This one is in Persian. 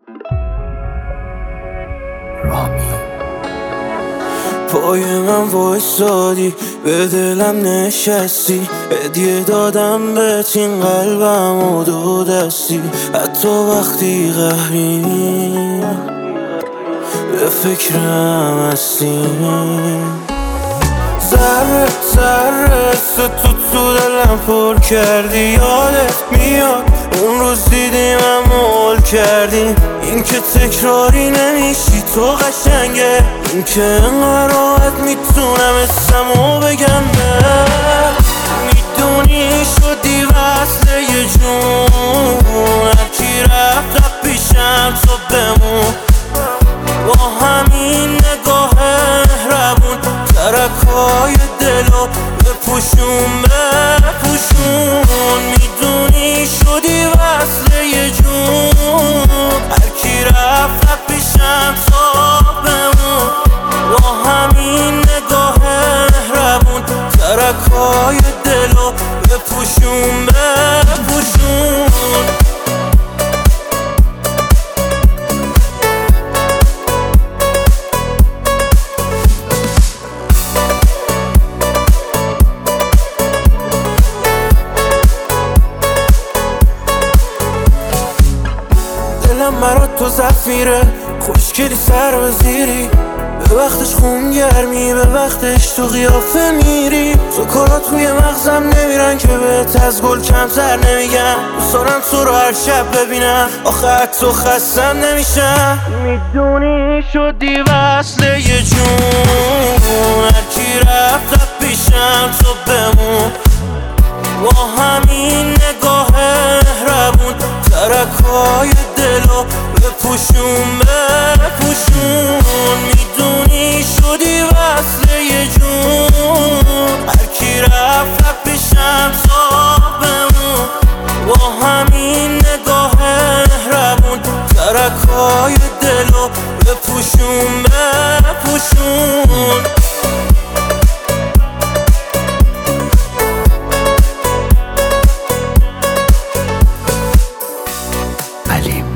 رامی پای من وایسادی، به دلم نشستی، هدیه دادم بهت این قلبم و دو دستی. حتی وقتی قهری به فکرم هستی، ذره ذره تو دلم پر کردی. یادت میاد اون روز دیدیم هم کردیم، این که تکراری نمیشی تو قشنگه، این که انقدر راحت میتونم اسمو بگم بهت. میدونی شدی وصله یه جون، هرکی رفت پیشم تو بمون، با همین نگاه مهربون ترکای دلو بپوشون بپوشون. میدونی شدی وصله یه جون، هرکی رفت پیشم تا بمون، با همین نگاه مهربون ترکای دلو بپوشون بپوشون. دلم برات تو زفیره، خوشگلی سر و زیری، به وقتش خون گرمی، به وقتش تو قیافه میری. سکرات توی مغزم نمیرن که بهت از گل کمتر نمیگم، دوست دارم تو رو هر شب ببینم، آخه حتی خستم نمیشم. میدونی شدی وصله یه جون، هرکی رفت پیشم تو بمون، با همین نگاه مهربون ترکای دلو بپوشون بپوشون. میدونی شدی وصله یه جون، هرکی رفت پیشم تا بمون، با همین نگاه مهربون ترکای دلو بپوشون بپوشون. علیم